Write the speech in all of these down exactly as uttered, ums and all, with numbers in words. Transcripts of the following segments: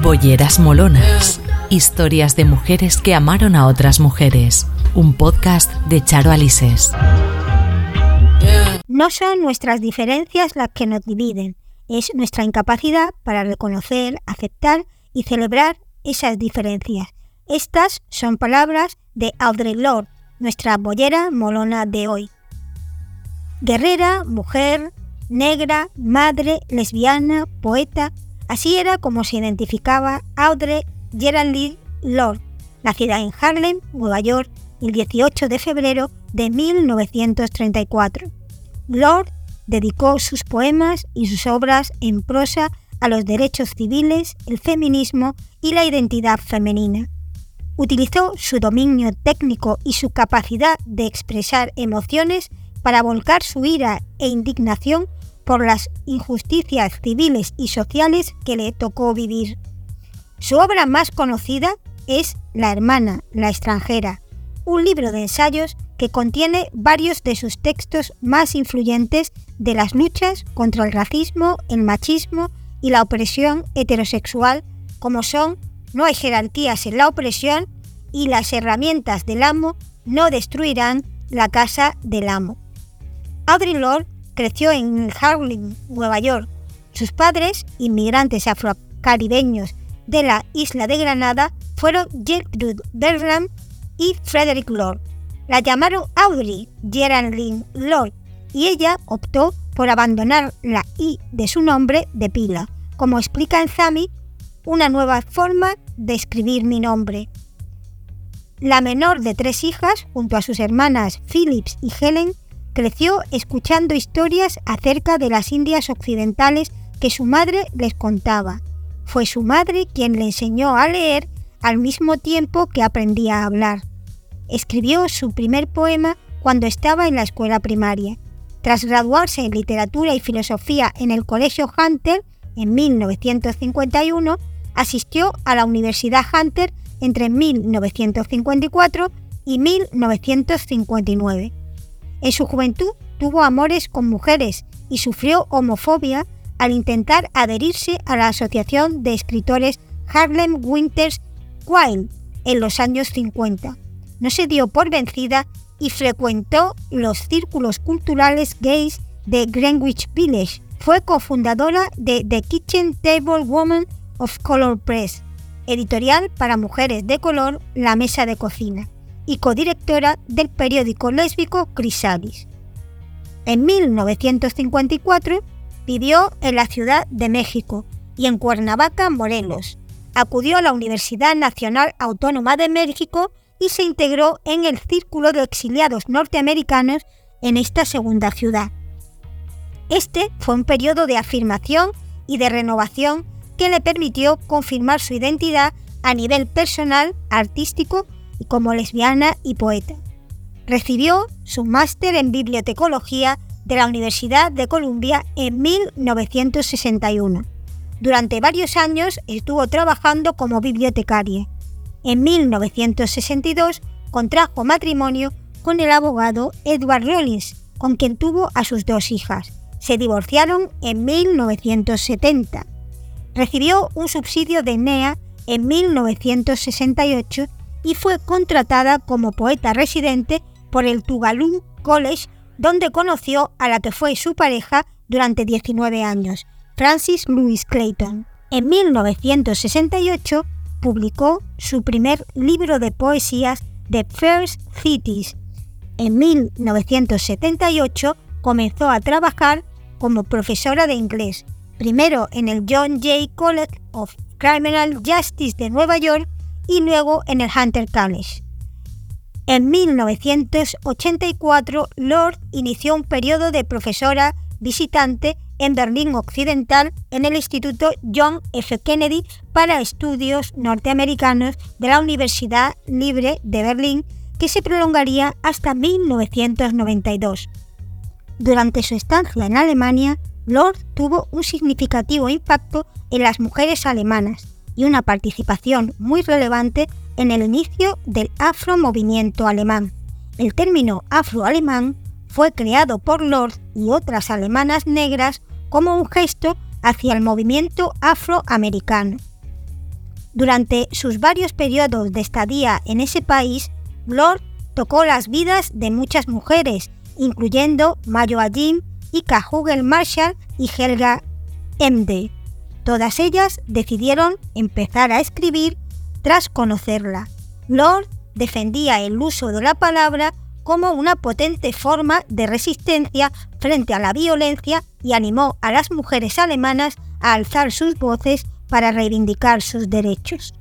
Bolleras Molonas. Historias de mujeres que amaron a otras mujeres. Un podcast de Charo Alises. No son nuestras diferencias las que nos dividen, es nuestra incapacidad para reconocer, aceptar y celebrar esas diferencias. Estas son palabras de Audre Lorde, nuestra bollera molona de hoy. Guerrera, mujer, negra, madre, lesbiana, poeta, así era como se identificaba Audre Geraldine Lorde, nacida en Harlem, Nueva York, el dieciocho de febrero de mil novecientos treinta y cuatro. Lorde dedicó sus poemas y sus obras en prosa a los derechos civiles, el feminismo y la identidad femenina. Utilizó su dominio técnico y su capacidad de expresar emociones para volcar su ira e indignación por las injusticias civiles y sociales que le tocó vivir. Su obra más conocida es La hermana, la extranjera, un libro de ensayos que contiene varios de sus textos más influyentes de las luchas contra el racismo, el machismo y la opresión heterosexual, como son No hay jerarquías en la opresión y Las herramientas del amo no destruirán la casa del amo. Audre Lorde creció en Harlem, Nueva York. Sus padres, inmigrantes afrocaribeños de la isla de Granada, fueron Gertrude Bertram y Frederick Lorde. La llamaron Audre Geraldine Lorde y ella optó por abandonar la I de su nombre de pila, como explica en Zami, una nueva forma de escribir mi nombre. La menor de tres hijas, junto a sus hermanas Phyllis y Helen, creció escuchando historias acerca de las Indias occidentales que su madre les contaba. Fue su madre quien le enseñó a leer al mismo tiempo que aprendía a hablar. Escribió su primer poema cuando estaba en la escuela primaria. Tras graduarse en literatura y filosofía en el Colegio Hunter en mil novecientos cincuenta y uno, asistió a la Universidad Hunter entre mil novecientos cincuenta y cuatro y mil novecientos cincuenta y nueve. En su juventud tuvo amores con mujeres y sufrió homofobia al intentar adherirse a la Asociación de Escritores Harlem Winters Wild en los años cincuenta. No se dio por vencida y frecuentó los círculos culturales gays de Greenwich Village. Fue cofundadora de The Kitchen Table Women of Color Press, editorial para mujeres de color La Mesa de Cocina, y codirectora del periódico lésbico Chrysalis. En mil novecientos cincuenta y cuatro vivió en la Ciudad de México y en Cuernavaca, Morelos. Acudió a la Universidad Nacional Autónoma de México y se integró en el Círculo de Exiliados Norteamericanos en esta segunda ciudad. Este fue un periodo de afirmación y de renovación que le permitió confirmar su identidad a nivel personal, artístico y como lesbiana y poeta. Recibió su máster en bibliotecología de la Universidad de Columbia en mil novecientos sesenta y uno. Durante varios años estuvo trabajando como bibliotecaria. En mil novecientos sesenta y dos contrajo matrimonio con el abogado Edward Rollins, con quien tuvo a sus dos hijas. Se divorciaron en mil novecientos setenta. Recibió un subsidio de N E A en mil novecientos sesenta y ocho y fue contratada como poeta residente por el Tugalum College, donde conoció a la que fue su pareja durante diecinueve años, Francis Louise Clayton. En mil novecientos sesenta y ocho publicó su primer libro de poesías, The First Cities. En mil novecientos setenta y ocho comenzó a trabajar como profesora de inglés, primero en el John Jay College of Criminal Justice de Nueva York y luego en el Hunter College. En mil novecientos ochenta y cuatro, Lorde inició un periodo de profesora visitante en Berlín Occidental en el Instituto John F. Kennedy para Estudios Norteamericanos de la Universidad Libre de Berlín, que se prolongaría hasta mil novecientos noventa y dos. Durante su estancia en Alemania, Lorde tuvo un significativo impacto en las mujeres alemanas y una participación muy relevante en el inicio del afromovimiento alemán. El término afroalemán fue creado por Lorde y otras alemanas negras como un gesto hacia el movimiento afroamericano. Durante sus varios periodos de estadía en ese país, Lord tocó las vidas de muchas mujeres, incluyendo Mayo Ajim, Ika Hugel Marshall y Helga Emde. Todas ellas decidieron empezar a escribir tras conocerla. Lord defendía el uso de la palabra como una potente forma de resistencia frente a la violencia y animó a las mujeres alemanas a alzar sus voces para reivindicar sus derechos.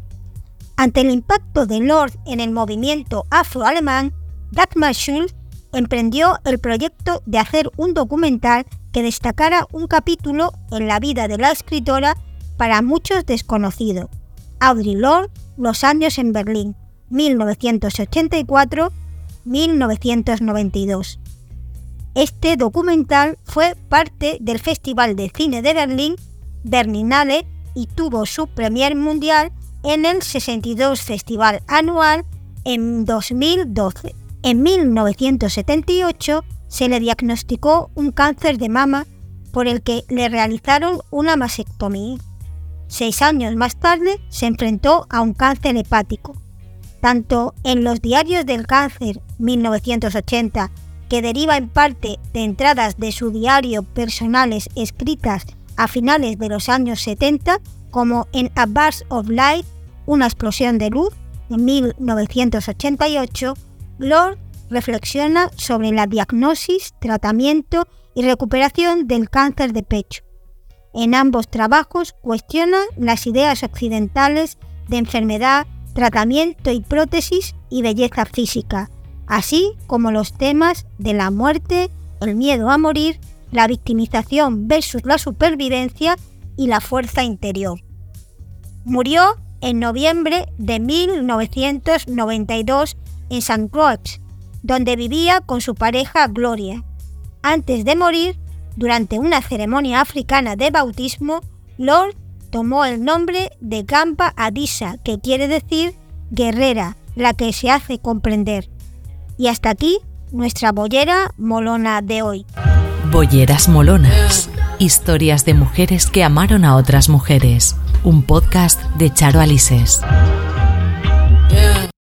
Ante el impacto de Lord en el movimiento afroalemán, Dagmar Schulz emprendió el proyecto de hacer un documental que destacara un capítulo en la vida de la escritora para muchos desconocido. Audre Lorde, Los años en Berlín, mil novecientos ochenta y cuatro a mil novecientos noventa y dos. Este documental fue parte del Festival de Cine de Berlín, Berlinale, y tuvo su premier mundial en el sesenta y dos Festival Anual en dos mil doce. En mil novecientos setenta y ocho se le diagnosticó un cáncer de mama por el que le realizaron una mastectomía. Seis años más tarde se enfrentó a un cáncer hepático. Tanto en los diarios del cáncer mil novecientos ochenta, que deriva en parte de entradas de su diario personales escritas a finales de los años setenta, como en A Burst of Light, una explosión de luz, en mil novecientos ochenta y ocho, Lorde reflexiona sobre la diagnosis, tratamiento y recuperación del cáncer de pecho. En ambos trabajos cuestiona las ideas occidentales de enfermedad, tratamiento y prótesis y belleza física, así como los temas de la muerte, el miedo a morir, la victimización versus la supervivencia y la fuerza interior. Murió en noviembre de mil novecientos noventa y dos en Saint Croix, donde vivía con su pareja Gloria. Antes de morir, durante una ceremonia africana de bautismo, Lorde tomó el nombre de Gamba Adisa, que quiere decir guerrera, la que se hace comprender. Y hasta aquí nuestra boyera molona de hoy. Bolleras molonas. Historias de mujeres que amaron a otras mujeres. Un podcast de Charo Alises.